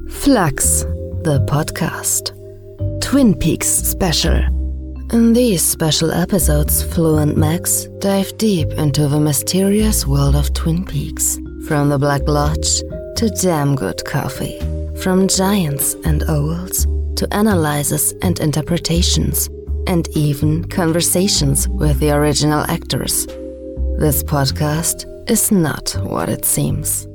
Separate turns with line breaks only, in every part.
Flux, the podcast. Twin Peaks special. In these special episodes, Flo and Max dive deep into the mysterious world of Twin Peaks. From the Black Lodge to damn good coffee. From giants and owls to analyses and interpretations. And even conversations with the original actors. This podcast is not what it seems.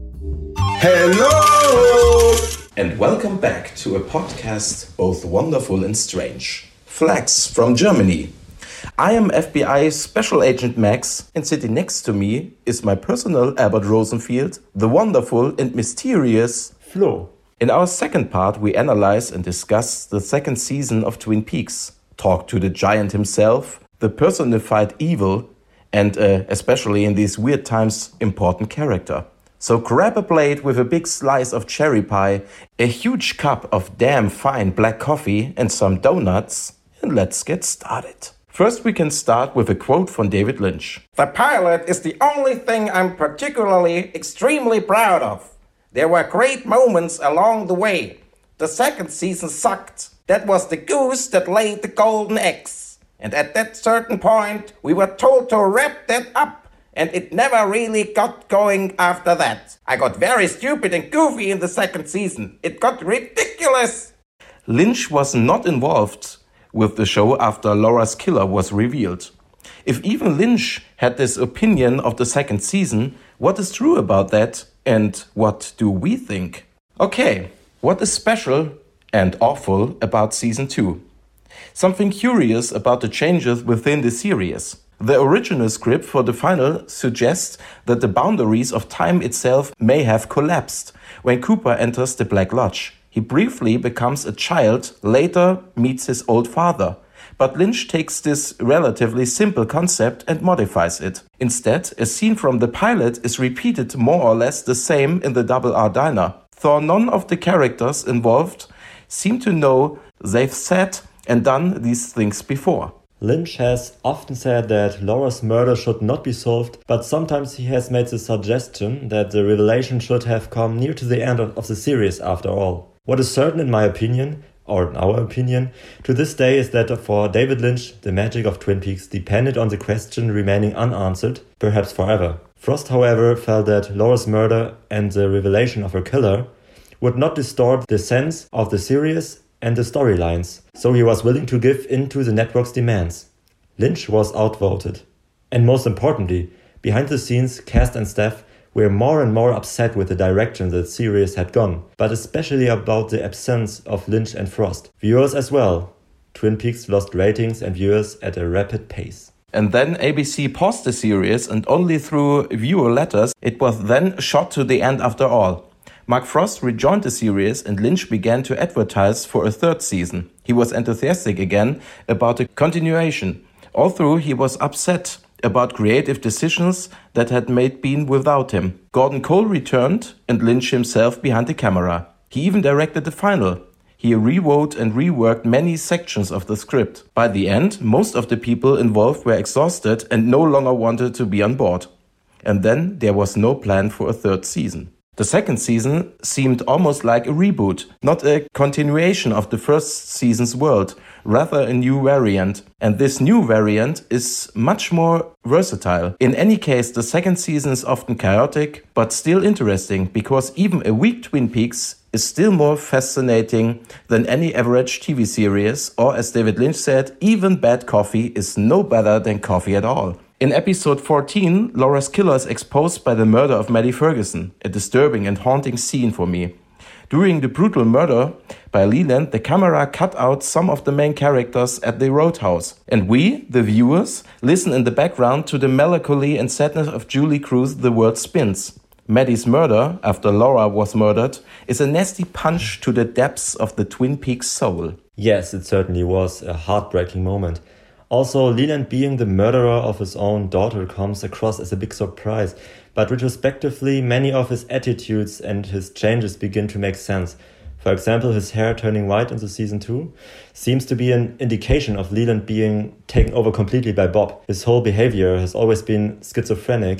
Hello! And welcome back to a podcast both wonderful and strange. Flux from Germany. I am FBI Special Agent Max, and sitting next to me is my personal Albert Rosenfield, the wonderful and mysterious
Flo.
In our second part, we analyze and discuss the second season of Twin Peaks, talk to the giant himself, the personified evil, and especially in these weird times, important character. So grab a plate with a big slice of cherry pie, a huge cup of damn fine black coffee, and some donuts, and let's get started. First, we can start with a quote from David Lynch.
The pilot is the only thing I'm particularly extremely proud of. There were great moments along the way. The second season sucked. That was the goose that laid the golden eggs. And at that certain point, we were told to wrap that up. And it never really got going after that. I got very stupid and goofy in the second season. It got ridiculous.
Lynch was not involved with the show after Laura's killer was revealed. If even Lynch had this opinion of the second season, what is true about that and what do we think? Okay, what is special and awful about season 2? Something curious about the changes within the series. The original script for the final suggests that the boundaries of time itself may have collapsed. When Cooper enters the Black Lodge, he briefly becomes a child, later meets his old father. But Lynch takes this relatively simple concept and modifies it. Instead, a scene from the pilot is repeated more or less the same in the Double R Diner. Though none of the characters involved seem to know they've said and done these things before.
Lynch has often said that Laura's murder should not be solved, but sometimes he has made the suggestion that the revelation should have come near to the end of the series after all. What is certain in my opinion, or in our opinion, to this day is that for David Lynch, the magic of Twin Peaks depended on the question remaining unanswered, perhaps forever. Frost, however, felt that Laura's murder and the revelation of her killer would not distort the sense of the series and the storylines, so he was willing to give in to the network's demands. Lynch was outvoted. And most importantly, behind the scenes, cast and staff were more and more upset with the direction the series had gone, but especially about the absence of Lynch and Frost. Viewers as well. Twin Peaks lost ratings and viewers at a rapid pace.
And then ABC paused the series, and only through viewer letters it was then shot to the end after all. Mark Frost rejoined the series and Lynch began to advertise for a third season. He was enthusiastic again about a continuation. All through he was upset about creative decisions that had been without him. Gordon Cole returned and Lynch himself behind the camera. He even directed the final. He rewrote and reworked many sections of the script. By the end, most of the people involved were exhausted and no longer wanted to be on board. And then there was no plan for a third season. The second season seemed almost like a reboot, not a continuation of the first season's world, rather a new variant. And this new variant is much more versatile. In any case, the second season is often chaotic, but still interesting, because even a weak Twin Peaks is still more fascinating than any average TV series, or as David Lynch said, even bad coffee is no better than coffee at all. In episode 14, Laura's killer is exposed by the murder of Maddie Ferguson, a disturbing and haunting scene for me. During the brutal murder by Leland, the camera cut out some of the main characters at the roadhouse. And we, the viewers, listen in the background to the melancholy and sadness of Julie Cruz' The World Spins. Maddie's murder, after Laura was murdered, is a nasty punch to the depths of the Twin Peaks soul.
Yes, it certainly was a heartbreaking moment. Also, Leland being the murderer of his own daughter comes across as a big surprise, but retrospectively, many of his attitudes and his changes begin to make sense. For example, his hair turning white in the season 2 seems to be an indication of Leland being taken over completely by Bob. His whole behavior has always been schizophrenic,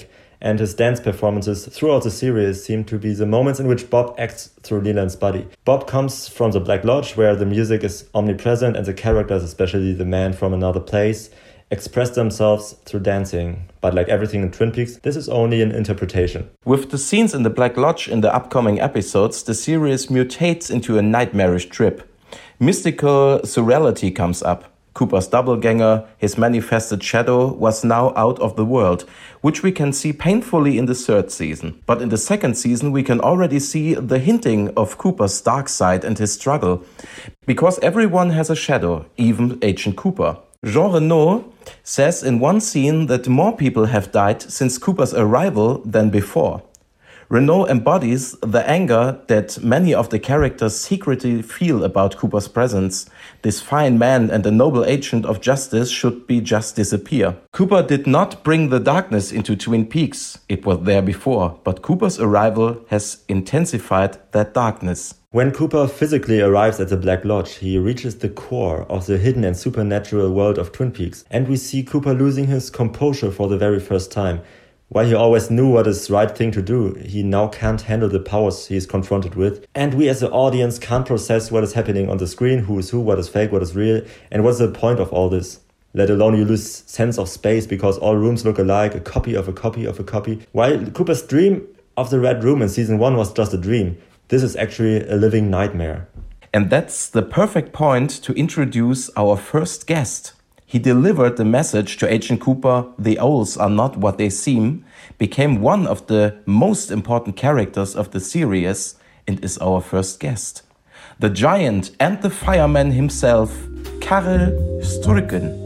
and his dance performances throughout the series seem to be the moments in which Bob acts through Leland's body. Bob comes from the Black Lodge, where the music is omnipresent and the characters, especially the man from another place, express themselves through dancing. But like everything in Twin Peaks, this is only an interpretation.
With the scenes in the Black Lodge in the upcoming episodes, the series mutates into a nightmarish trip. Mystical surreality comes up. Cooper's doppelganger, his manifested shadow, was now out of the world, which we can see painfully in the third season. But in the second season, we can already see the hinting of Cooper's dark side and his struggle. Because everyone has a shadow, even Agent Cooper. Jean Reno says in one scene that more people have died since Cooper's arrival than before. Reno embodies the anger that many of the characters secretly feel about Cooper's presence. This fine man and a noble agent of justice should be just disappear. Cooper did not bring the darkness into Twin Peaks. It was there before, but Cooper's arrival has intensified that darkness.
When Cooper physically arrives at the Black Lodge, he reaches the core of the hidden and supernatural world of Twin Peaks, and we see Cooper losing his composure for the very first time. While he always knew what is the right thing to do, he now can't handle the powers he is confronted with. And we as the audience can't process what is happening on the screen, who is who, what is fake, what is real, and what's the point of all this. Let alone you lose sense of space because all rooms look alike, a copy of a copy of a copy. While Cooper's dream of the Red Room in season 1 was just a dream, this is actually a living nightmare.
And that's the perfect point to introduce our first guest. He delivered the message to Agent Cooper, the owls are not what they seem, became one of the most important characters of the series, and is our first guest. The giant and the fireman himself, Karel Strucken.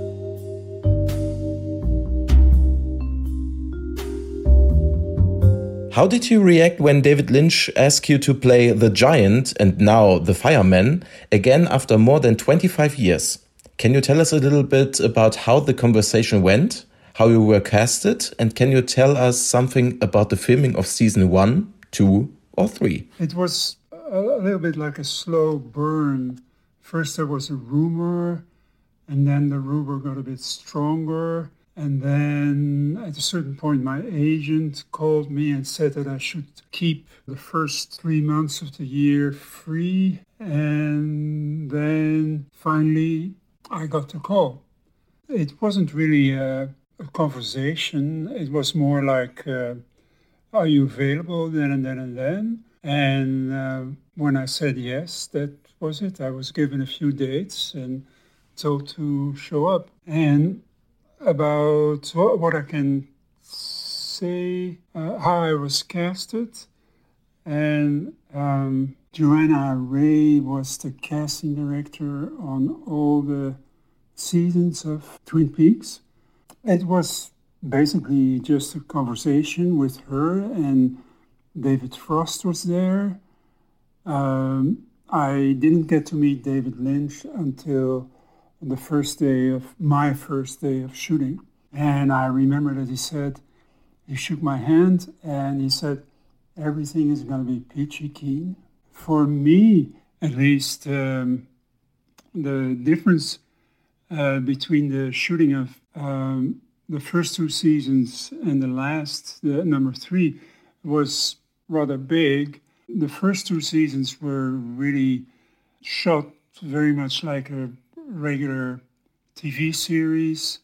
How did you react when David Lynch asked you to play the giant and now the fireman again after more than 25 years? Can you tell us a little bit about how the conversation went, how you were casted, and can you tell us something about the filming of season 1, 2, or 3?
It was a little bit like a slow burn. First there was a rumor, and then the rumor got a bit stronger. And then at a certain point, my agent called me and said that I should keep the first 3 months of the year free. And then finally, I got the call. It wasn't really a conversation. It was more like, are you available then and then and then? And when I said yes, that was it. I was given a few dates and told to show up. And about what I can say, how I was casted. And Joanna Ray was the casting director on all the seasons of Twin Peaks. It was basically just a conversation with her, and David Frost was there. I didn't get to meet David Lynch until my first day of shooting. And I remember that he shook my hand and he said, everything is going to be peachy keen. For me, at least, the difference between the shooting of the first 2 seasons and the number 3, was rather big. The first 2 seasons were really shot very much like a regular TV series.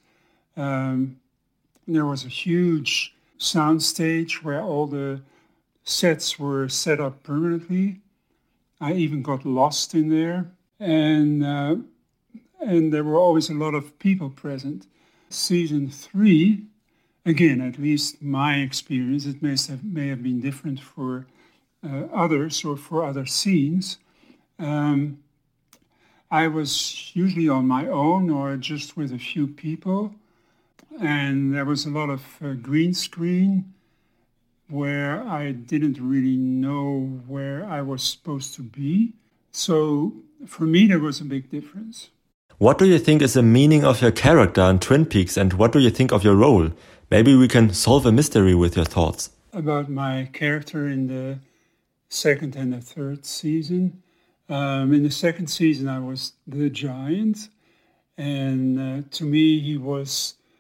There was a huge soundstage where all the sets were set up permanently. I even got lost in there, and there were always a lot of people present. Season 3, again, at least my experience, it may have been different for others or for other scenes. I was usually on my own or just with a few people, and there was a lot of green screen where I didn't really know where I was supposed to be. So for me, there was a big difference.
What do you think is the meaning of your character in Twin Peaks, and what do you think of your role? Maybe we can solve a mystery with your thoughts.
About my character in the second and the third season. In the second season, I was the giant, and to me, he was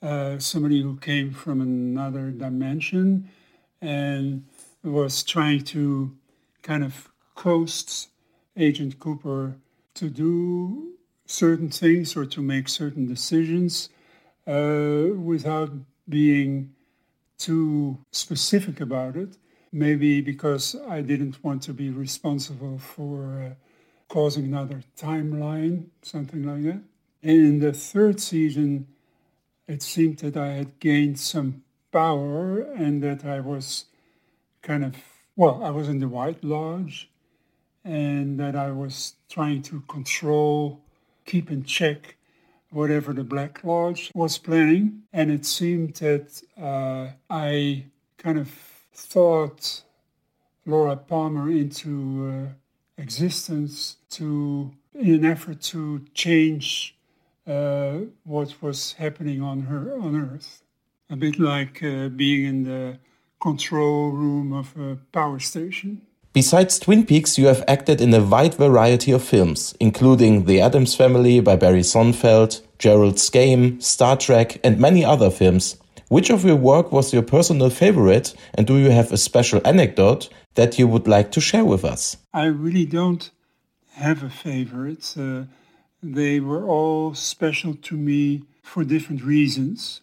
somebody who came from another dimension and was trying to kind of coax Agent Cooper to do certain things or to make certain decisions without being too specific about it. Maybe because I didn't want to be responsible for causing another timeline, something like that. And in the third season, it seemed that I had gained some power and that I was I was in the White Lodge and that I was trying to control, keep in check whatever the Black Lodge was planning. And it seemed that I kind of thought Laura Palmer into existence in an effort to change what was happening on Earth. A bit like being in the control room of a power station.
Besides Twin Peaks, you have acted in a wide variety of films, including The Addams Family by Barry Sonnenfeld, Gerald's Game, Star Trek, and many other films. Which of your work was your personal favorite, and do you have a special anecdote that you would like to share with us?
I really don't have a favorite. They were all special to me for different reasons.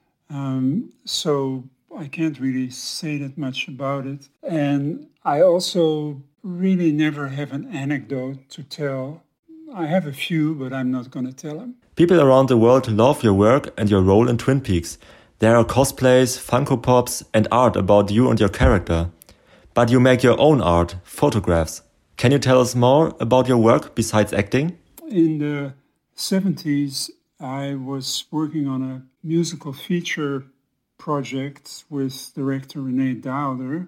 So I can't really say that much about it. And I also really never have an anecdote to tell. I have a few, but I'm not going to tell them.
People around the world love your work and your role in Twin Peaks. There are cosplays, Funko Pops, and art about you and your character. But you make your own art, photographs. Can you tell us more about your work besides acting?
In the 70s, I was working on a musical feature project with director Renee Dowder,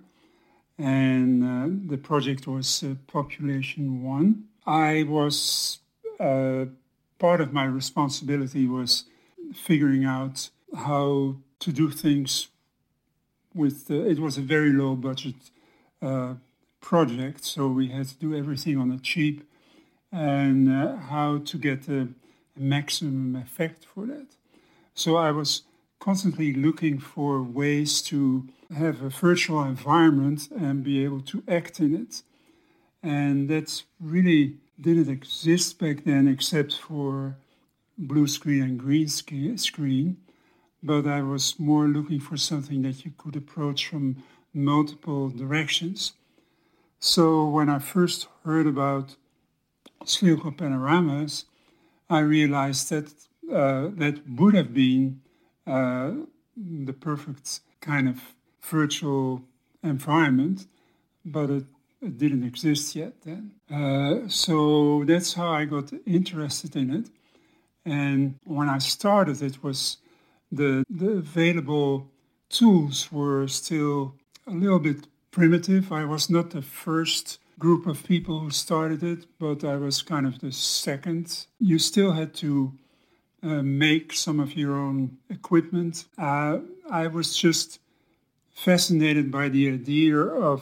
and the project was Population 1. I was, part of my responsibility was figuring out how to do things with, it was a very low budget project, so we had to do everything on a cheap, and how to get a maximum effect for that. So I was constantly looking for ways to have a virtual environment and be able to act in it. And that really didn't exist back then except for blue screen and green screen. But I was more looking for something that you could approach from multiple directions. So when I first heard about spherical panoramas, I realized that that would have been the perfect kind of virtual environment, but it didn't exist yet then. So that's how I got interested in it. And when I started, it was the available tools were still a little bit primitive. I was not the first group of people who started it, but I was kind of the second. You still had to make some of your own equipment. I was just fascinated by the idea of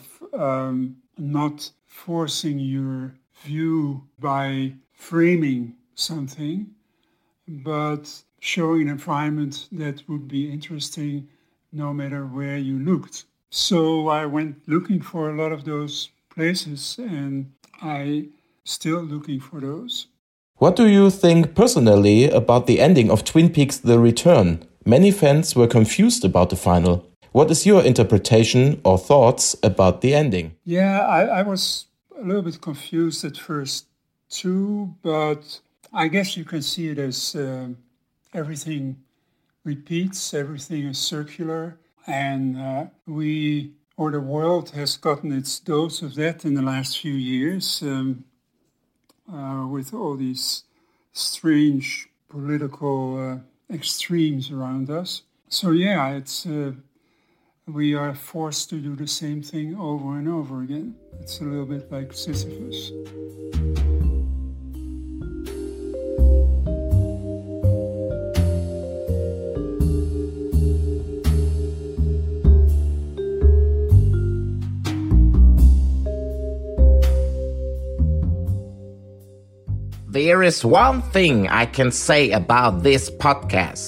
not forcing your view by framing something, but showing an environment that would be interesting no matter where you looked. So I went looking for a lot of those places, and I still looking for those.
What do you think personally about the ending of Twin Peaks: The Return? Many fans were confused about the final. What is your interpretation or thoughts about the ending?
Yeah, I was a little bit confused at first too, but I guess you can see it as everything repeats, everything is circular, and the world has gotten its dose of that in the last few years with all these strange political extremes around us. So yeah, it's we are forced to do the same thing over and over again. It's a little bit like Sisyphus.
There is one thing I can say about this podcast.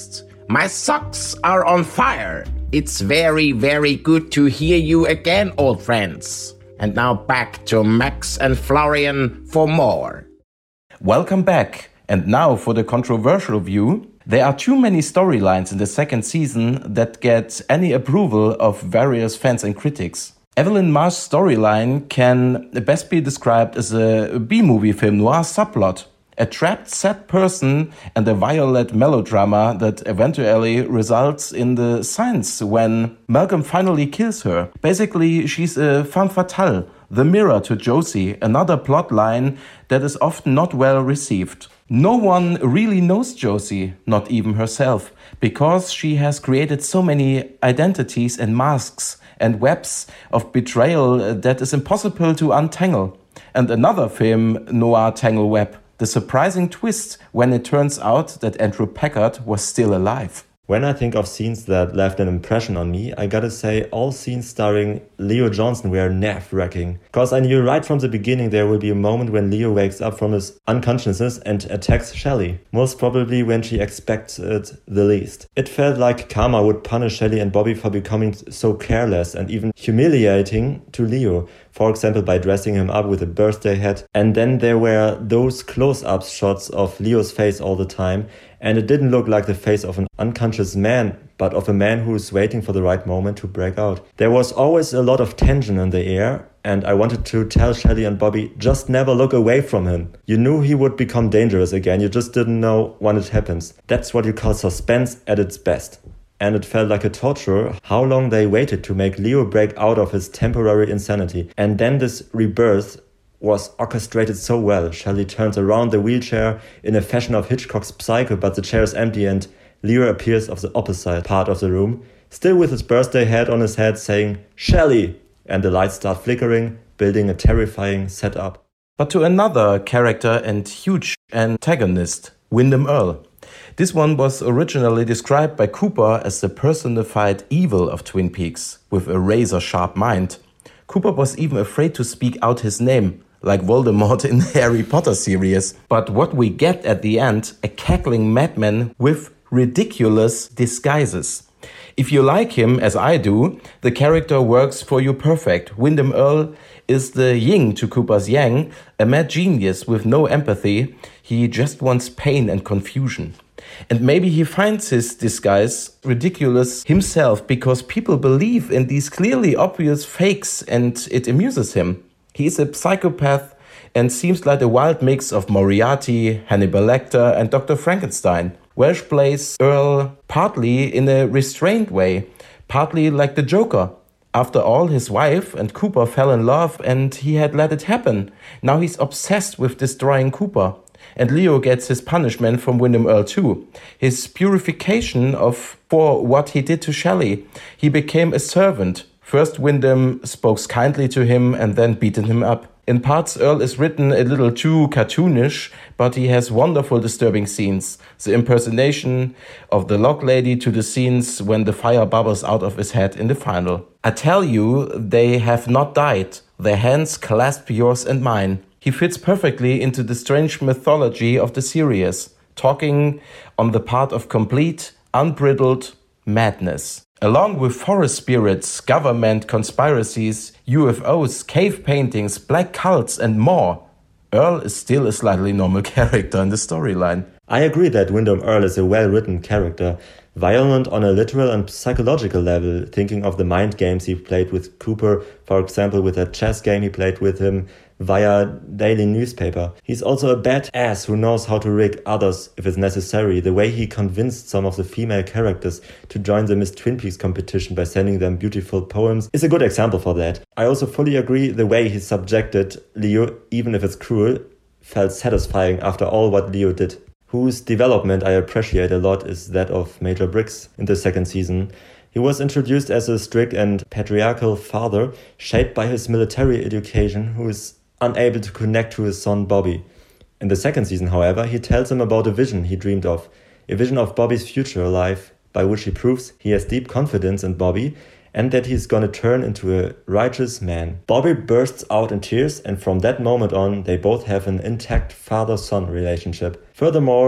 My socks are on fire. It's very, very good to hear you again, old friends. And now back to Max and Florian for more.
Welcome back. And now for the controversial view. There are too many storylines in the second season that get any approval of various fans and critics. Evelyn Marsh's storyline can best be described as a B-movie film noir subplot. A trapped, sad person and a violent melodrama that eventually results in the science when Malcolm finally kills her. Basically, she's a femme fatale, the mirror to Josie, another plot line that is often not well received. No one really knows Josie, not even herself, because she has created so many identities and masks and webs of betrayal that is impossible to untangle. And another film noir tangle web. The surprising twist when it turns out that Andrew Packard was still alive.
When I think of scenes that left an impression on me, I gotta say all scenes starring Leo Johnson were nerve-wracking. Cause I knew right from the beginning there will be a moment when Leo wakes up from his unconsciousness and attacks Shelley. Most probably when she expects it the least. It felt like karma would punish Shelley and Bobby for becoming so careless and even humiliating to Leo. For example, by dressing him up with a birthday hat. And then there were those close-up shots of Leo's face all the time. And it didn't look like the face of an unconscious man, but of a man who is waiting for the right moment to break out. There was always a lot of tension in the air, and I wanted to tell Shelley and Bobby, just never look away from him. You knew he would become dangerous again, you just didn't know when it happens. That's what you call suspense at its best. And it felt like a torture how long they waited to make Leo break out of his temporary insanity. And then this rebirth was orchestrated so well. Shelley turns around the wheelchair in a fashion of Hitchcock's Psycho, but the chair is empty and Leo appears of the opposite part of the room, still with his birthday hat on his head, saying, "Shelley!" And the lights start flickering, building a terrifying setup.
But to another character and huge antagonist, Windom Earle. This one was originally described by Cooper as the personified evil of Twin Peaks, with a razor-sharp mind. Cooper was even afraid to speak out his name, like Voldemort in the Harry Potter series. But what we get at the end, a cackling madman with ridiculous disguises. If you like him, as I do, the character works for you perfect. Windom Earle is the yin to Cooper's yang, a mad genius with no empathy. He just wants pain and confusion. And maybe he finds his disguise ridiculous himself because people believe in these clearly obvious fakes and it amuses him. He is a psychopath and seems like a wild mix of Moriarty, Hannibal Lecter and Dr. Frankenstein. Welsh plays Earle partly in a restrained way, partly like the Joker. After all, his wife and Cooper fell in love and he had let it happen. Now he's obsessed with destroying Cooper. And Leo gets his punishment from Windom Earle too. His purification for what he did to Shelley. He became a servant. First Windom spoke kindly to him and then beaten him up. In parts, Earle is written a little too cartoonish, but he has wonderful disturbing scenes. The impersonation of the log lady to the scenes when the fire bubbles out of his head in the final. I tell you, they have not died. Their hands clasp yours and mine. He fits perfectly into the strange mythology of the series, talking on the part of complete, unbridled madness. Along with forest spirits, government conspiracies, UFOs, cave paintings, black cults and more, Earle is still a slightly normal character in the storyline.
I agree that Windom Earle is a well-written character, violent on a literal and psychological level, thinking of the mind games he played with Cooper, for example with a chess game he played with him via daily newspaper. He's also a badass who knows how to rig others if it's necessary. The way he convinced some of the female characters to join the Miss Twin Peaks competition by sending them beautiful poems is a good example for that. I also fully agree the way he subjected Leo, even if it's cruel, felt satisfying after all what Leo did. Whose development I appreciate a lot is that of Major Briggs in the second season. He was introduced as a strict and patriarchal father, shaped by his military education, who is unable to connect to his son Bobby. In the second season, however, he tells him about a vision he dreamed of, a vision of Bobby's future life, by which he proves he has deep confidence in Bobby and that he's gonna turn into a righteous man. Bobby bursts out in tears, and from that moment on, they both have an intact father-son relationship. Furthermore,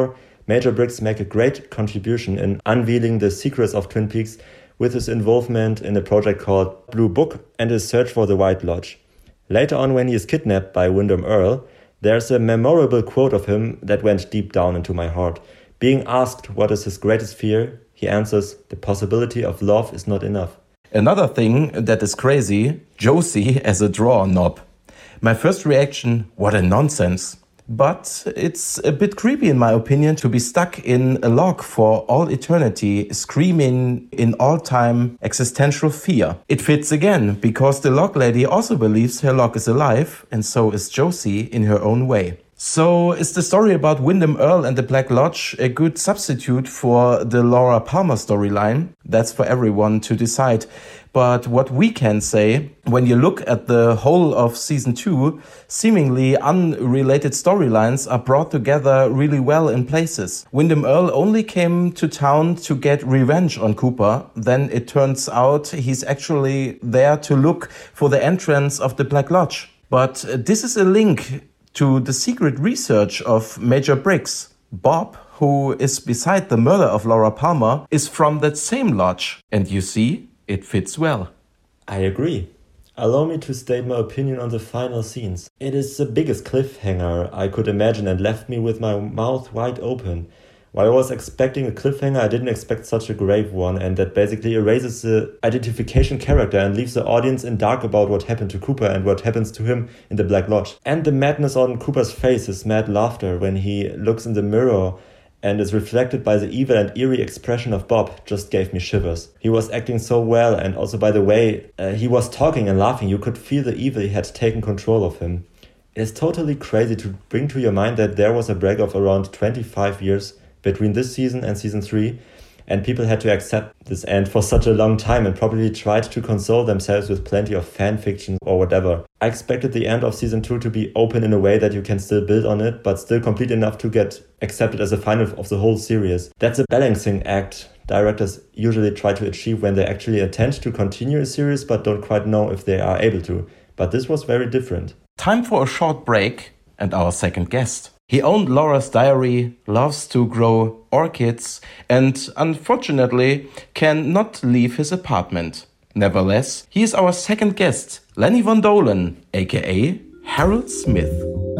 Major Briggs make a great contribution in unveiling the secrets of Twin Peaks with his involvement in a project called Blue Book and his search for the White Lodge. Later on, when he is kidnapped by Wyndham Earle, there's a memorable quote of him that went deep down into my heart. Being asked what is his greatest fear, he answers, "The possibility of love is not enough."
Another thing that is crazy, Josie as a drawer knob. My first reaction, what a nonsense. But it's a bit creepy in my opinion to be stuck in a log for all eternity, screaming in all-time existential fear. It fits again, because the log lady also believes her log is alive, and so is Josie in her own way. So is the story about Wyndham Earle and the Black Lodge a good substitute for the Laura Palmer storyline? That's for everyone to decide. But what we can say, when you look at the whole of season 2, seemingly unrelated storylines are brought together really well in places. Wyndham Earle only came to town to get revenge on Cooper. Then it turns out he's actually there to look for the entrance of the Black Lodge. But this is a link to the secret research of Major Briggs. Bob, who is beside the murder of Laura Palmer, is from that same lodge. And you see, it fits well.
I agree. Allow me to state my opinion on the final scenes. It is the biggest cliffhanger I could imagine and left me with my mouth wide open. While I was expecting a cliffhanger, I didn't expect such a grave one, and that basically erases the identification character and leaves the audience in dark about what happened to Cooper and what happens to him in the Black Lodge. And the madness on Cooper's face, his mad laughter when he looks in the mirror and is reflected by the evil and eerie expression of Bob, just gave me shivers. He was acting so well, and also by the way he was talking and laughing, you could feel the evil had taken control of him. It is totally crazy to bring to your mind that there was a break of around 25 years between this season and season 3, and people had to accept this end for such a long time and probably tried to console themselves with plenty of fan fiction or whatever. I expected the end of season 2 to be open in a way that you can still build on it, but still complete enough to get accepted as a final of the whole series. That's a balancing act directors usually try to achieve when they actually intend to continue a series but don't quite know if they are able to. But this was very different.
Time for a short break and our second guest. He owned Laura's diary, loves to grow orchids, and unfortunately cannot leave his apartment. Nevertheless, he is our second guest, Lenny Von Dohlen, aka Harold Smith.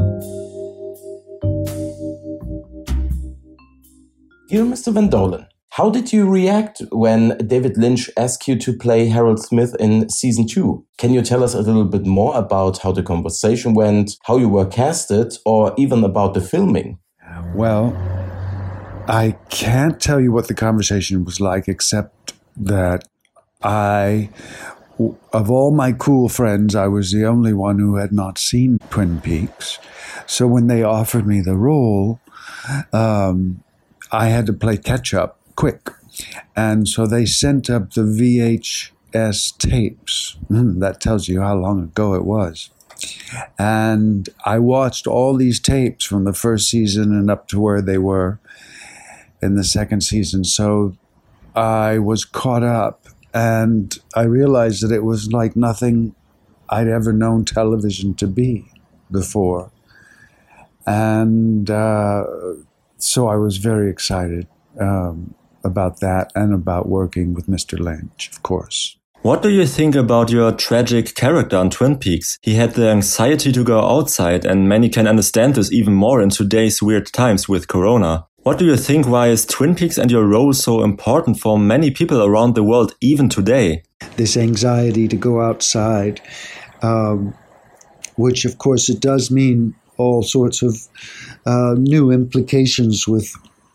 Dear Mr. Van Dohlen, how did you react when David Lynch asked you to play Harold Smith in season 2? Can you tell us a little bit more about how the conversation went, how you were casted, or even about the filming?
Well, I can't tell you what the conversation was like, except that of all my cool friends, I was the only one who had not seen Twin Peaks. So when they offered me the role, I had to play catch-up quick. And so they sent up the VHS tapes. That tells you how long ago it was. And I watched all these tapes from the first season and up to where they were in the second season. So I was caught up, and I realized that it was like nothing I'd ever known television to be before. And so I was very excited about that and about working with Mr. Lynch, of course.
What do you think about your tragic character on Twin Peaks? He had the anxiety to go outside, and many can understand this even more in today's weird times with Corona. What do you think, why is Twin Peaks and your role so important for many people around the world even today?
This anxiety to go outside, which of course it does mean all sorts of new implications with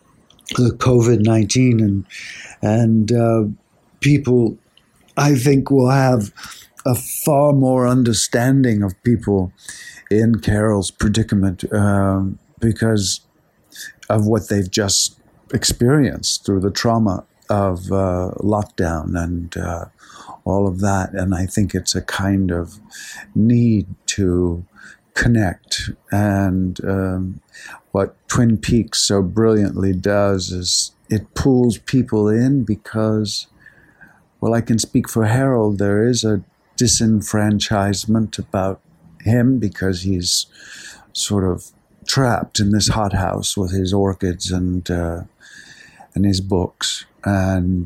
COVID-19 and people, I think, will have a far more understanding of people in Carol's predicament because of what they've just experienced through the trauma of lockdown and all of that. And I think it's a kind of need to connect. And what Twin Peaks so brilliantly does is it pulls people in because, well, I can speak for Harold, there is a disenfranchisement about him because he's sort of trapped in this hothouse with his orchids and his books, and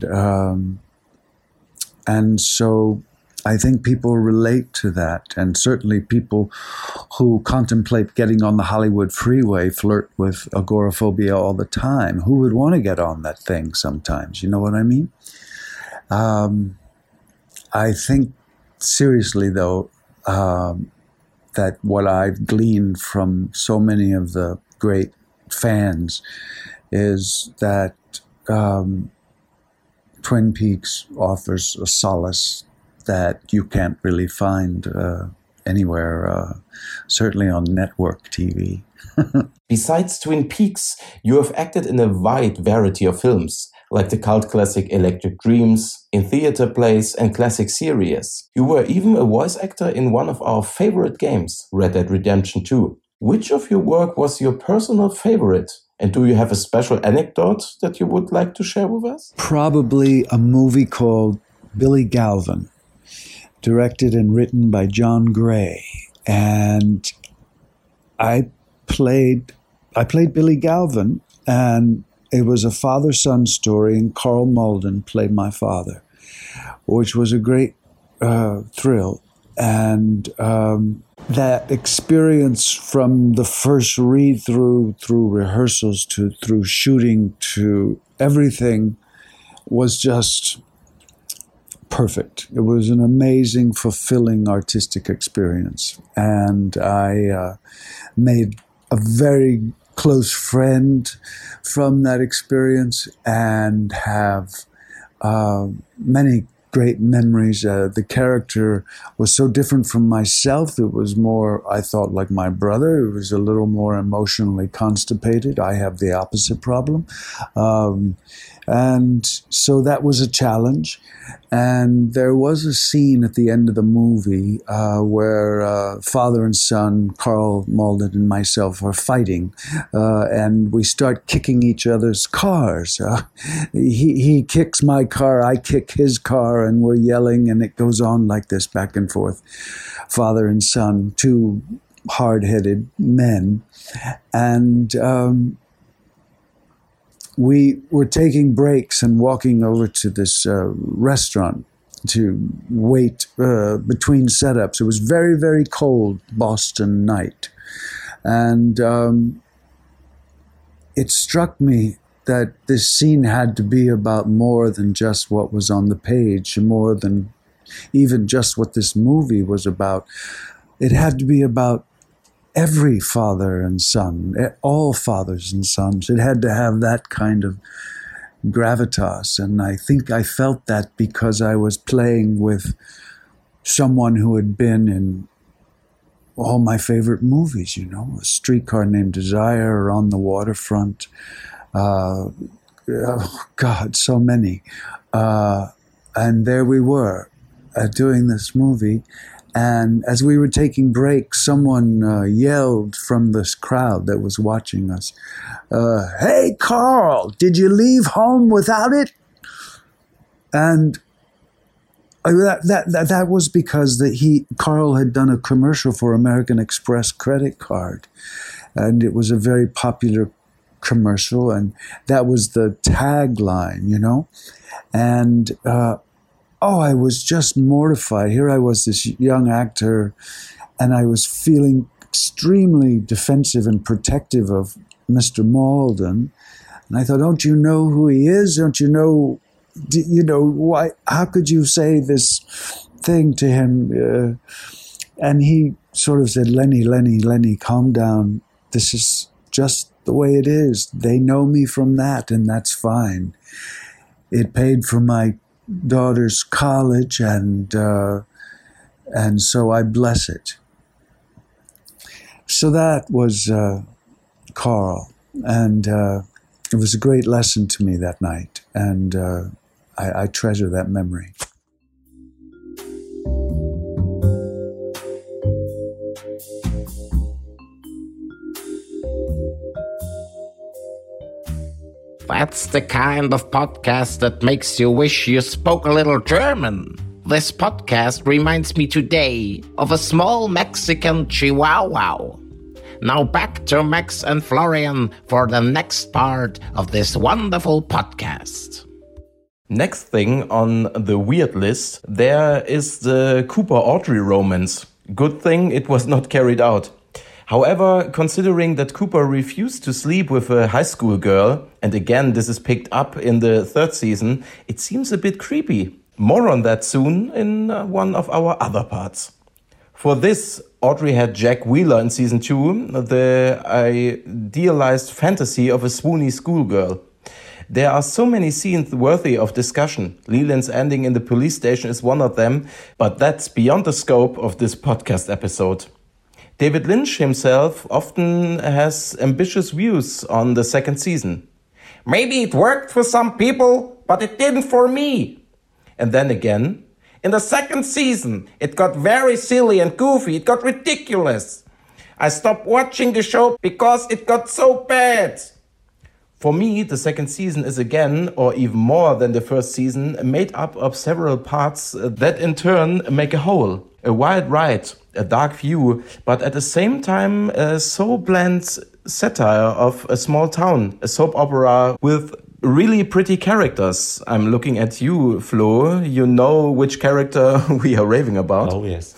so I think people relate to that, and certainly people who contemplate getting on the Hollywood freeway flirt with agoraphobia all the time. Who would want to get on that thing sometimes? You know what I mean? I think seriously, though, that what I've gleaned from so many of the great fans is that Twin Peaks offers a solace that you can't really find anywhere, certainly on network TV.
Besides Twin Peaks, you have acted in a wide variety of films, like the cult classic Electric Dreams, in theater plays and classic series. You were even a voice actor in one of our favorite games, Red Dead Redemption 2. Which of your work was your personal favorite? And do you have a special anecdote that you would like to share with us?
Probably a movie called Billy Galvin, directed and written by John Gray. And I played Billy Galvin, and it was a father-son story, and Carl Malden played my father, which was a great thrill. And that experience from the first read-through, through rehearsals, through shooting, to everything was just perfect. It was an amazing, fulfilling artistic experience. And I made a very close friend from that experience and have many great memories. The character was so different from myself. It was more, I thought, like my brother. It was a little more emotionally constipated. I have the opposite problem. And so that was a challenge. And there was a scene at the end of the movie where father and son, Carl Malden and myself, are fighting. And we start kicking each other's cars. He kicks my car, I kick his car, and we're yelling, and it goes on like this, back and forth. Father and son, two hard-headed men. And we were taking breaks and walking over to this restaurant to wait between setups. It was very, very cold Boston night. And it struck me that this scene had to be about more than just what was on the page, more than even just what this movie was about. It had to be about every father and son, all fathers and sons. It had to have that kind of gravitas. And I think I felt that because I was playing with someone who had been in all my favorite movies, A Streetcar Named Desire, or On the Waterfront. Oh God, so many. And there we were doing this movie. And as we were taking breaks, someone yelled from this crowd that was watching us, "Hey, Carl, did you leave home without it?" And that was because Carl had done a commercial for American Express credit card. And it was a very popular commercial, and that was the tagline, And I was just mortified. Here I was, this young actor, and I was feeling extremely defensive and protective of Mr. Malden. And I thought, don't you know who he is? Don't you know, why? How could you say this thing to him? And he sort of said, Lenny, calm down. This is just the way it is. They know me from that, and that's fine. It paid for my daughter's college, and so I bless it. So that was Carl, and it was a great lesson to me that night, and I treasure that memory.
That's the kind of podcast that makes you wish you spoke a little German. This podcast reminds me today of a small Mexican chihuahua.
Now back to Max and Florian for the next part of this wonderful podcast.
Next thing on the weird list, there is the Cooper-Audrey romance. Good thing it was not carried out. However, considering that Cooper refused to sleep with a high school girl, and again this is picked up in the third season, it seems a bit creepy. More on that soon in one of our other parts. For this, Audrey had Jack Wheeler in season 2, the idealized fantasy of a swoony schoolgirl. There are so many scenes worthy of discussion. Leland's ending in the police station is one of them, but that's beyond the scope of this podcast episode. David Lynch himself often has ambitious views on the second season.
Maybe it worked for some people, but it didn't for me.
And then again,
in the second season, it got very silly and goofy. It got ridiculous. I stopped watching the show because it got so bad.
For me, the second season is again, or even more than the first season, made up of several parts that in turn make a whole. A wild ride, a dark view, but at the same time a so bland satire of a small town, a soap opera with really pretty characters. I'm looking at you, Flo. You know which character we are raving about.
Oh, yes.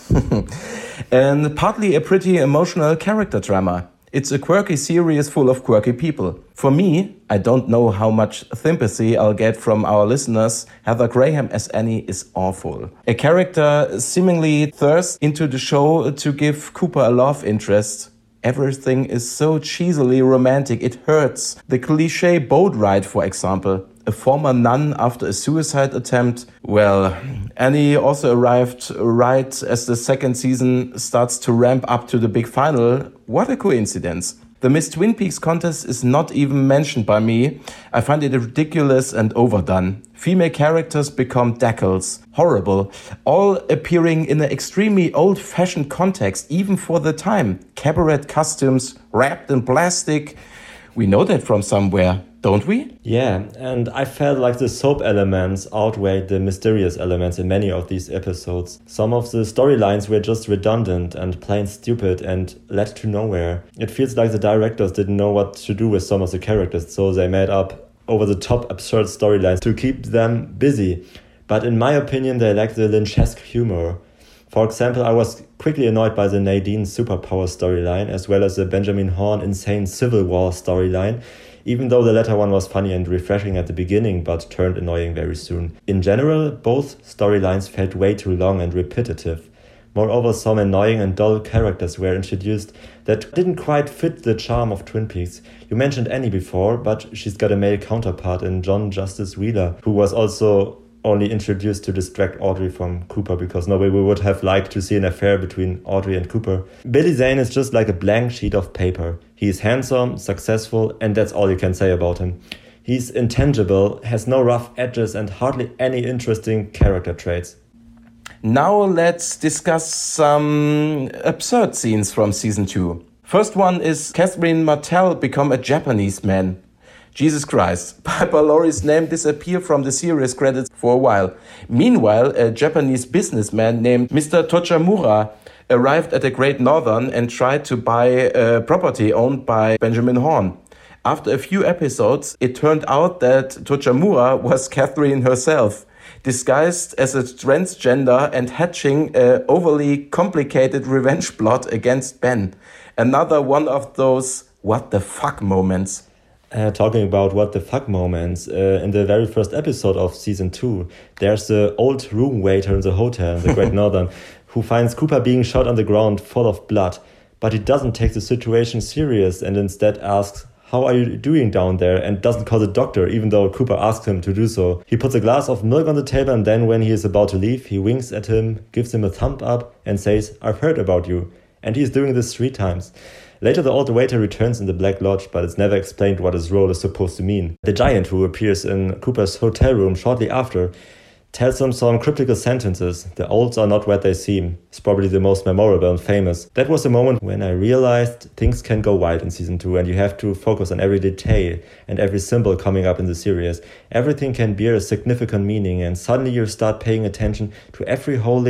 And partly a pretty emotional character drama. It's a quirky series full of quirky people. For me, I don't know how much sympathy I'll get from our listeners. Heather Graham as Annie is awful. A character seemingly thirsts into the show to give Cooper a love interest. Everything is so cheesily romantic, it hurts. The cliché boat ride, for example. A former nun after a suicide attempt. Well, Annie also arrived right as the second season starts to ramp up to the big final. What a coincidence. The Miss Twin Peaks contest is not even mentioned by me. I find it ridiculous and overdone. Female characters become decals. Horrible. All appearing in an extremely old-fashioned context, even for the time. Cabaret costumes, wrapped in plastic. We know that from somewhere, don't we?
Yeah, and I felt like the soap elements outweighed the mysterious elements in many of these episodes. Some of the storylines were just redundant and plain stupid and led to nowhere. It feels like the directors didn't know what to do with some of the characters, so they made up over-the-top absurd storylines to keep them busy. But in my opinion, they lack the Lynchesque humor. For example, I was quickly annoyed by the Nadine superpower storyline, as well as the Benjamin Horne insane Civil War storyline, even though the latter one was funny and refreshing at the beginning, but turned annoying very soon. In general, both storylines felt way too long and repetitive. Moreover, some annoying and dull characters were introduced that didn't quite fit the charm of Twin Peaks. You mentioned Annie before, but she's got a male counterpart in John Justice Wheeler, who was also only introduced to distract Audrey from Cooper, because nobody would have liked to see an affair between Audrey and Cooper. Billy Zane is just like a blank sheet of paper. He's handsome, successful, and that's all you can say about him. He's intangible, has no rough edges, and hardly any interesting character traits.
Now let's discuss some absurd scenes from season 2. First one is Catherine Martell become a Japanese man. Jesus Christ, Piper Laurie's name disappeared from the series credits for a while. Meanwhile, a Japanese businessman named Mr. Tochimura arrived at the Great Northern and tried to buy a property owned by Benjamin Horne. After a few episodes, it turned out that Tochimura was Catherine herself, disguised as a transgender and hatching an overly complicated revenge plot against Ben. Another one of those what the fuck moments.
Talking about what the fuck moments, in the very first episode of season 2, there's the old room waiter in the hotel, the Great Northern, who finds Cooper being shot on the ground full of blood, but he doesn't take the situation serious and instead asks, "How are you doing down there?" and doesn't call the doctor, even though Cooper asked him to do so. He puts a glass of milk on the table, and then when he is about to leave, he winks at him, gives him a thumb up, and says, "I've heard about you." And he's doing this 3 times. Later, the old waiter returns in the Black Lodge, but it's never explained what his role is supposed to mean. The giant, who appears in Cooper's hotel room shortly after, tells him some cryptical sentences. The olds are not what they seem. It's probably the most memorable and famous. That was the moment when I realized things can go wild in season 2, and you have to focus on every detail and every symbol coming up in the series. Everything can bear a significant meaning, and suddenly you start paying attention to every holding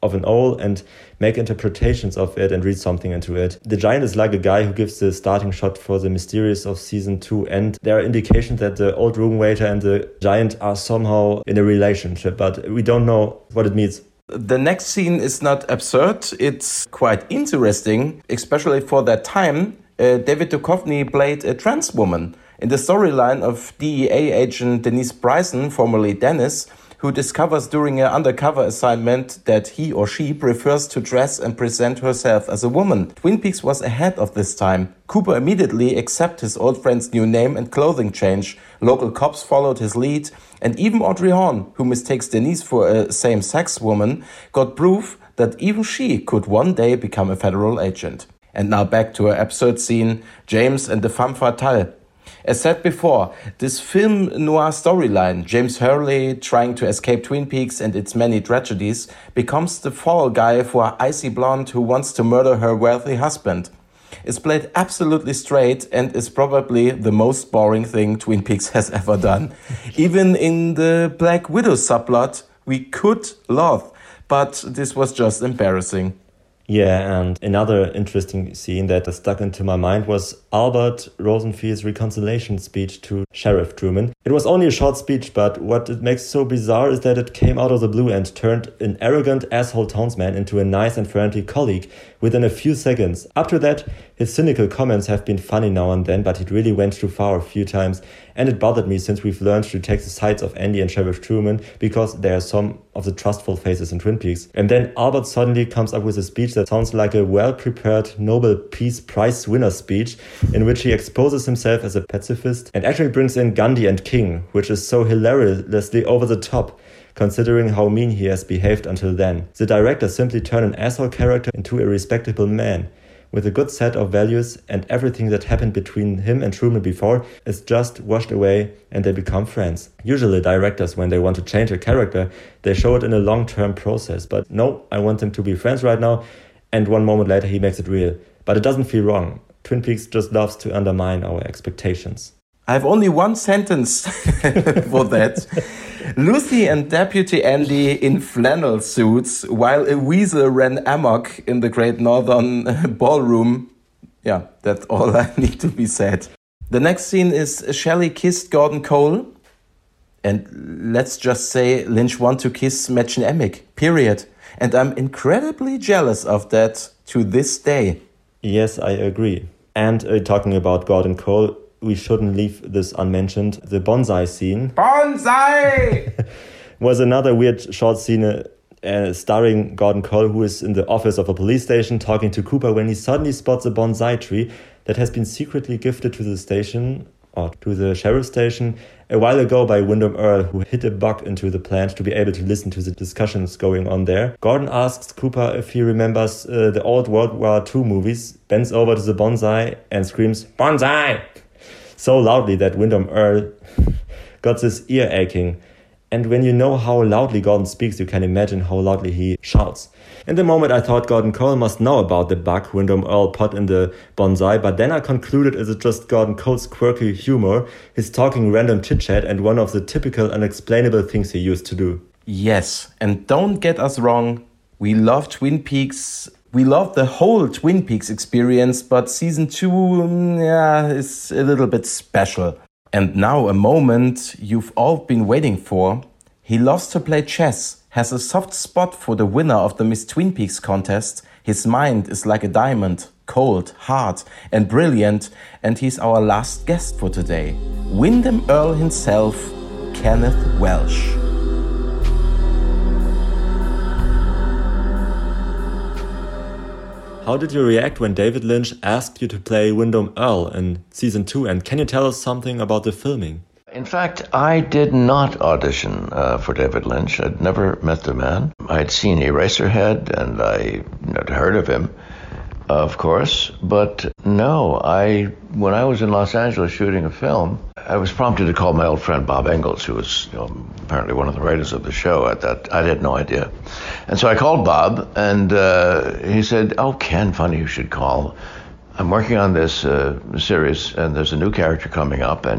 of an owl and make interpretations of it and read something into it. The giant is like a guy who gives the starting shot for the Mysterious of season 2, and there are indications that the old room waiter and the giant are somehow in a relationship, but we don't know what it means.
The next scene is not absurd, it's quite interesting, especially for that time. David Duchovny played a trans woman in the storyline of DEA agent Denise Bryson, formerly Dennis, who discovers during an undercover assignment that he or she prefers to dress and present herself as a woman. Twin Peaks was ahead of this time. Cooper immediately accepted his old friend's new name and clothing change. Local cops followed his lead, and even Audrey Horne, who mistakes Denise for a same-sex woman, got proof that even she could one day become a federal agent. And now back to an absurd scene, James and the femme fatale. As said before, this film noir storyline, James Hurley trying to escape Twin Peaks and its many tragedies, becomes the fall guy for an icy blonde who wants to murder her wealthy husband. It's played absolutely straight and is probably the most boring thing Twin Peaks has ever done. Even in the Black Widow subplot, we could laugh, but this was just embarrassing.
Yeah, and another interesting scene that stuck into my mind was Albert Rosenfield's reconciliation speech to Sheriff Truman. It was only a short speech, but what it makes so bizarre is that it came out of the blue and turned an arrogant asshole townsman into a nice and friendly colleague within a few seconds. Up to that, his cynical comments have been funny now and then, but it really went too far a few times, and it bothered me since we've learned to take the sides of Andy and Sheriff Truman because they are some of the trustful faces in Twin Peaks. And then Albert suddenly comes up with a speech that sounds like a well-prepared Nobel Peace Prize winner speech in which he exposes himself as a pacifist and actually brings in Gandhi and King, which is so hilariously over the top, considering how mean he has behaved until then. The director simply turned an asshole character into a respectable man with a good set of values, and everything that happened between him and Truman before is just washed away and they become friends. Usually directors, when they want to change a character, they show it in a long-term process, but no, I want them to be friends right now, and one moment later he makes it real. But it doesn't feel wrong. Twin Peaks just loves to undermine our expectations.
I have only one sentence for that. Lucy and Deputy Andy in flannel suits while a weasel ran amok in the Great Northern Ballroom. Yeah, that's all I need to be said. The next scene is Shelley kissed Gordon Cole. And let's just say Lynch wanted to kiss Mädchen Amick, period. And I'm incredibly jealous of that to this day.
Yes, I agree. And talking about Gordon Cole, we shouldn't leave this unmentioned. The bonsai scene.
Bonsai!
Was another weird short scene starring Gordon Cole, who is in the office of a police station talking to Cooper when he suddenly spots a bonsai tree that has been secretly gifted to the station, or to the sheriff's station, a while ago by Wyndham Earle, who hid a bug into the plant to be able to listen to the discussions going on there. Gordon asks Cooper if he remembers the old World War II movies, bends over to the bonsai and screams, "Bonsai!" so loudly that Wyndham Earle got his ear aching. And when you know how loudly Gordon speaks, you can imagine how loudly he shouts. In the moment, I thought Gordon Cole must know about the bug Wyndham Earle put in the bonsai, but then I concluded it's just Gordon Cole's quirky humor, his talking random chit-chat, and one of the typical unexplainable things he used to do.
Yes, and don't get us wrong, we love Twin Peaks. We love the whole Twin Peaks experience, but season 2 is a little bit special. And now a moment you've all been waiting for. He loves to play chess, has a soft spot for the winner of the Miss Twin Peaks contest. His mind is like a diamond, cold, hard and brilliant. And he's our last guest for today. Wyndham Earle himself, Kenneth Welsh.
How did you react when David Lynch asked you to play Wyndham Earle in season 2? And can you tell us something about the filming?
In fact, I did not audition for David Lynch. I'd never met the man. I'd seen Eraserhead and I had heard of him, of course. But no, when I was in Los Angeles shooting a film, I was prompted to call my old friend Bob Engels, who was apparently one of the writers of the show at that. I had no idea. And so I called Bob, and he said, "Oh, Ken, funny you should call. I'm working on this series, and there's a new character coming up, and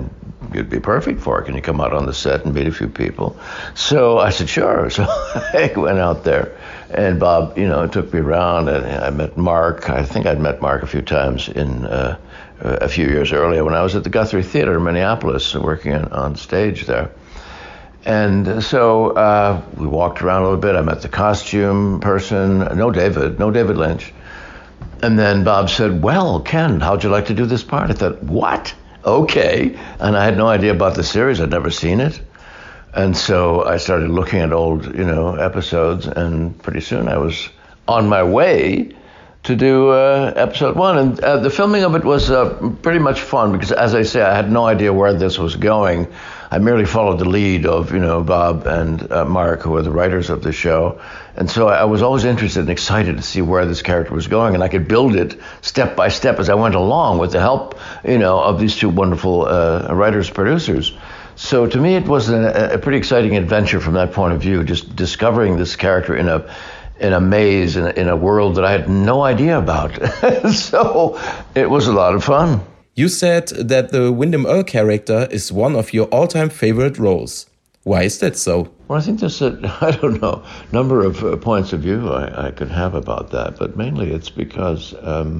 you'd be perfect for it. Can you come out on the set and meet a few people? So I said, sure. So I went out there, and Bob, took me around, and I met Mark. I think I'd met Mark a few times in a few years earlier when I was at the Guthrie Theater in Minneapolis, working on stage there. And so we walked around a little bit. I met the costume person. No David Lynch. And then Bob said, well, Ken, how'd you like to do this part? I thought, what? Okay. And I had no idea about the series. I'd never seen it. And so I started looking at old, episodes, and pretty soon I was on my way to do episode 1. And the filming of it was pretty much fun because, as I say, I had no idea where this was going. I merely followed the lead of, Bob and Mark, who were the writers of the show. And so I was always interested and excited to see where this character was going. And I could build it step by step as I went along with the help, of these two wonderful writers, producers. So to me, it was a pretty exciting adventure from that point of view, just discovering this character in a maze, in a world that I had no idea about. So it was a lot of fun.
You said that the Windom Earle character is one of your all-time favorite roles. Why is that so?
Well, I think there's a number of points of view I could have about that, but mainly it's because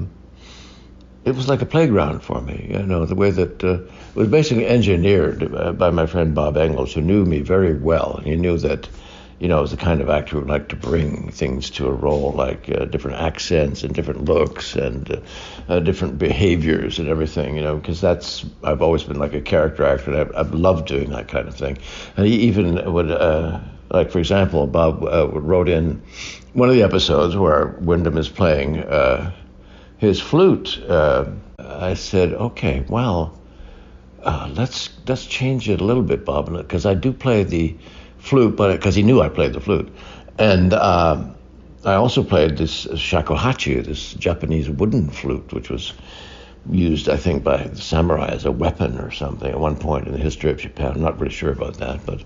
it was like a playground for me, the way that it was basically engineered by my friend Bob Engels, who knew me very well. He knew that, I was the kind of actor who would like to bring things to a role, like different accents and different looks and different behaviors and everything, because I've always been like a character actor, and I've loved doing that kind of thing. And he even would, like, for example, Bob wrote in one of the episodes where Windom is playing his flute. I said, okay, well, let's change it a little bit, Bob, because I do play the flute, but because he knew I played the flute. And I also played this shakuhachi, this Japanese wooden flute, which was used, I think, by the samurai as a weapon or something at one point in the history of Japan. I'm not really sure about that, but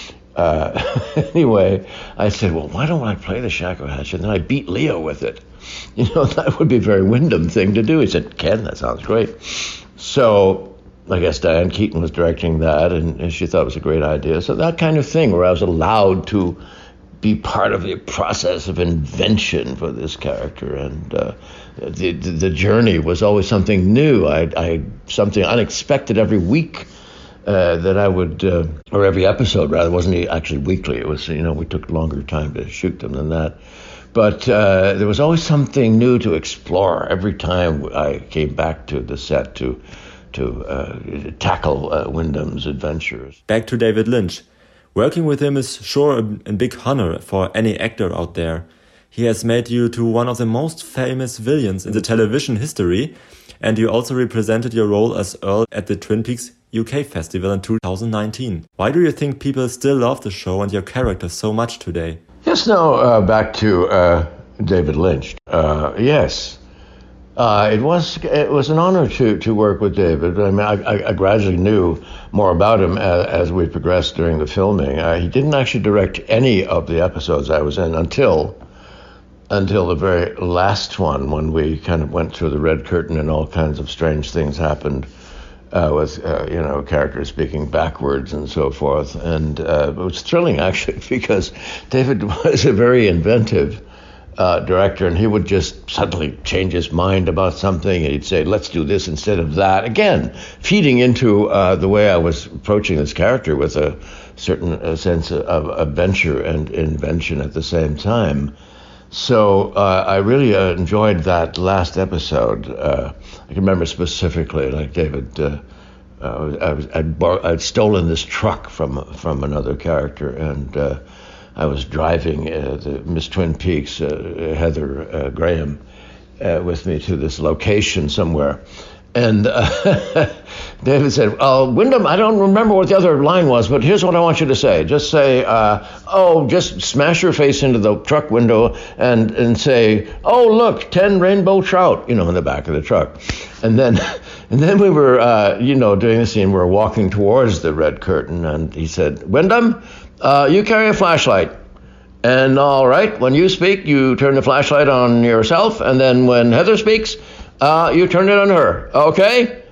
anyway, I said, well, why don't I play the shakuhachi? And then I beat Leo with it. That would be a very Windom thing to do. He said, Ken, that sounds great. So I guess Diane Keaton was directing that, and she thought it was a great idea. So that kind of thing, where I was allowed to be part of the process of invention for this character, and the journey was always something new. I something unexpected every week that I would, or every episode rather. It wasn't actually weekly. It was, we took longer time to shoot them than that. But there was always something new to explore every time I came back to the set to tackle Windom's adventures.
Back to David Lynch. Working with him is sure a big honor for any actor out there. He has made you to one of the most famous villains in the television history, and you also represented your role as Earl at the Twin Peaks UK Festival in 2019. Why do you think people still love the show and your character so much today?
Yes, no, back to David Lynch. Yes. It was an honor to work with David. I mean, I gradually knew more about him as we progressed during the filming. He didn't actually direct any of the episodes I was in until the very last one, when we kind of went through the red curtain and all kinds of strange things happened with characters speaking backwards and so forth. And it was thrilling, actually, because David was a very inventive director, and he would just suddenly change his mind about something, and he'd say, let's do this instead of that. Again, feeding into the way I was approaching this character with a certain sense of adventure and invention at the same time. So I really enjoyed that last episode. I can remember specifically, like David, I'd stolen this truck from another character, and I was driving the Miss Twin Peaks, Heather Graham, with me to this location somewhere. And David said, Windom, I don't remember what the other line was, but here's what I want you to say. Just say, just smash your face into the truck window and say, oh, look, 10 rainbow trout, in the back of the truck. And then we were, doing the scene, we were walking towards the red curtain, and he said, Windom, you carry a flashlight. And all right, when you speak, you turn the flashlight on yourself, and then when Heather speaks, you turn it on her. Okay?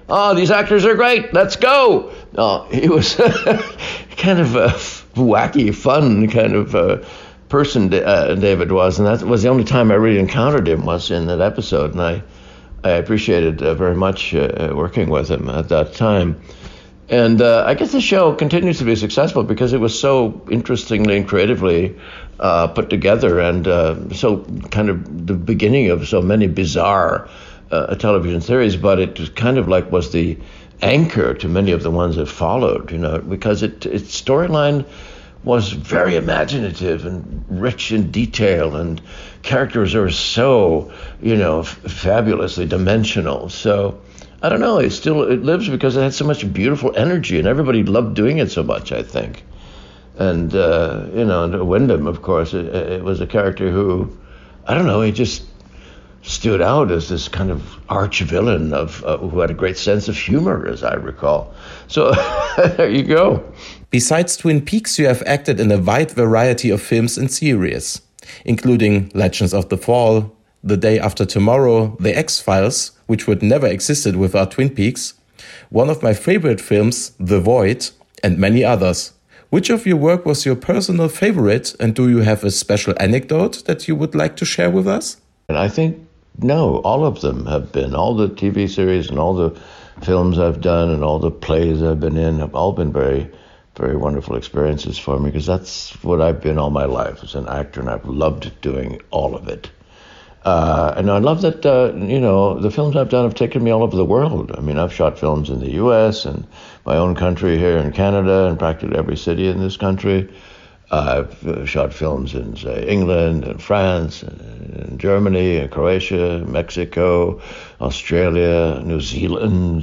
Oh, these actors are great. Let's go. No, he was kind of a wacky, fun kind of person, David was. And that was the only time I really encountered him, was in that episode. And I appreciated very much working with him at that time. And I guess the show continues to be successful because it was so interestingly and creatively put together, and so kind of the beginning of so many bizarre television series, but it kind of like was the anchor to many of the ones that followed, because its storyline was very imaginative and rich in detail, and characters are so, fabulously dimensional. So I don't know, it lives because it had so much beautiful energy, and everybody loved doing it so much, I think. And, Wyndham, of course, it was a character who, I don't know, he just stood out as this kind of arch villain who had a great sense of humor, as I recall. So there you go.
Besides Twin Peaks, you have acted in a wide variety of films and series, including Legends of the Fall, The Day After Tomorrow, The X-Files, which would never existed without Twin Peaks, one of my favorite films, The Void, and many others. Which of your work was your personal favorite, and do you have a special anecdote that you would like to share with us?
And I think, no, all of them have been. All the TV series and all the films I've done and all the plays I've been in have all been very, very wonderful experiences for me, because that's what I've been all my life as an actor, and I've loved doing all of it. And I love that, the films I've done have taken me all over the world. I mean, I've shot films in the U.S. and my own country here in Canada and practically every city in this country. I've shot films in, say, England and France and Germany and Croatia, Mexico, Australia, New Zealand,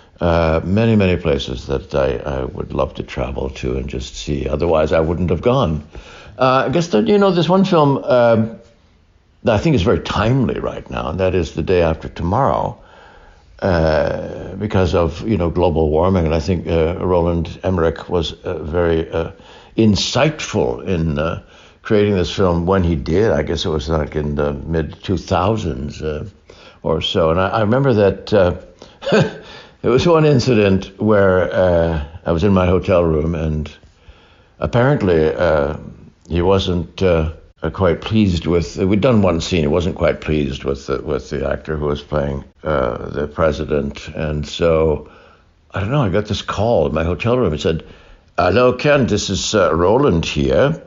many, many places that I would love to travel to and just see. Otherwise, I wouldn't have gone. I guess that, there's one film that I think is very timely right now, and that is The Day After Tomorrow, because of, global warming. And I think Roland Emmerich was very insightful in creating this film when he did. I guess it was like in the mid-2000s or so. And I remember that there was one incident where I was in my hotel room, and apparently he wasn't quite pleased with. We'd done one scene. He wasn't quite pleased with the actor who was playing the president, and so I don't know. I got this call in my hotel room. It said, "Hello, Ken. This is Roland here.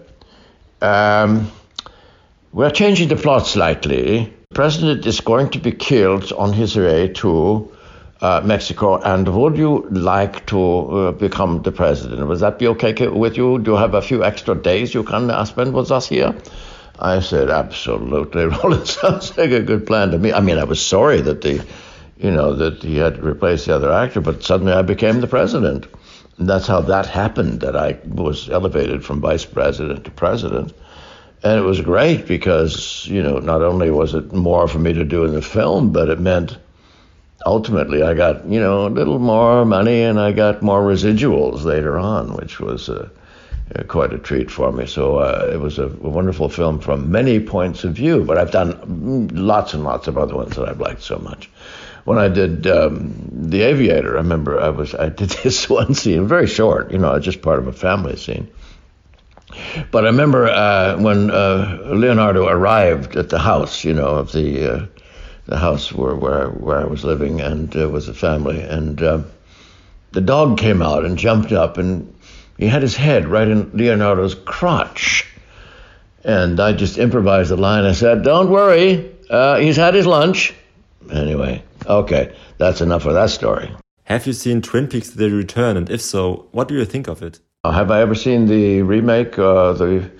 We're changing the plot slightly. The president is going to be killed on his way to Mexico, and would you like to become the president? Would that be okay with you? Do you have a few extra days you can spend with us here?" I said, "Absolutely, Roland. Sounds like a good plan to me." I mean, I was sorry that that he had replaced the other actor, but suddenly I became the president. And that's how that happened, that I was elevated from vice president to president. And it was great because, not only was it more for me to do in the film, but it meant ultimately I got, a little more money, and I got more residuals later on, which was quite a treat for me. So it was a wonderful film from many points of view, but I've done lots and lots of other ones that I've liked so much. When I did The Aviator, I remember I did this one scene, very short, just part of a family scene. But I remember when Leonardo arrived at the house, of the house where I was living and with the family, and the dog came out and jumped up, and he had his head right in Leonardo's crotch. And I just improvised the line. I said, "Don't worry, he's had his lunch." Anyway, okay, that's enough of that story.
Have you seen Twin Peaks: The Return? And if so, what do you think of it?
Have I ever seen the remake of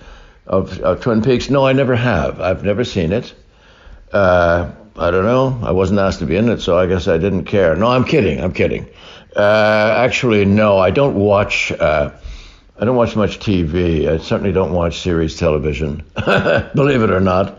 Twin Peaks? No, I never have. I've never seen it. I don't know. I wasn't asked to be in it, so I guess I didn't care. No, I'm kidding. Actually, no, I don't watch. I don't watch much TV. I certainly don't watch series television, believe it or not.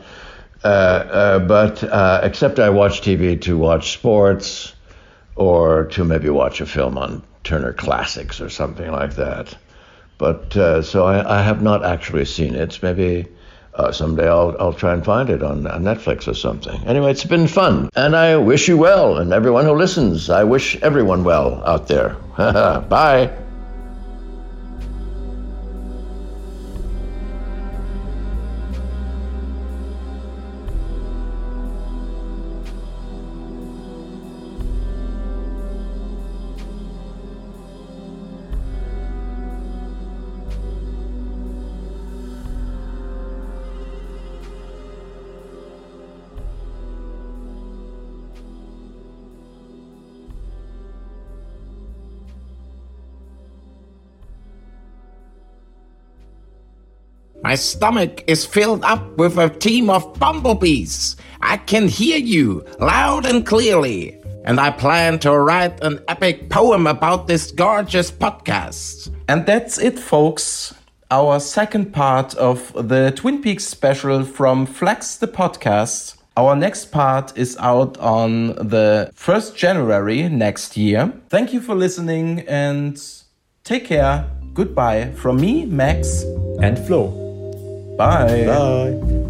But except I watch TV to watch sports, or to maybe watch a film on Turner Classics or something like that. But so I have not actually seen it. Maybe Someday I'll try and find it on Netflix or something. Anyway, it's been fun, and I wish you well, and everyone who listens, I wish everyone well out there. Bye.
My stomach is filled up with a team of bumblebees. I can hear you loud and clearly. And I plan to write an epic poem about this gorgeous podcast.
And that's it, folks. Our second part of the Twin Peaks special from Flex the Podcast. Our next part is out on the 1st January next year. Thank you for listening and take care. Goodbye from me, Max.
And Flo.
Bye.
Bye.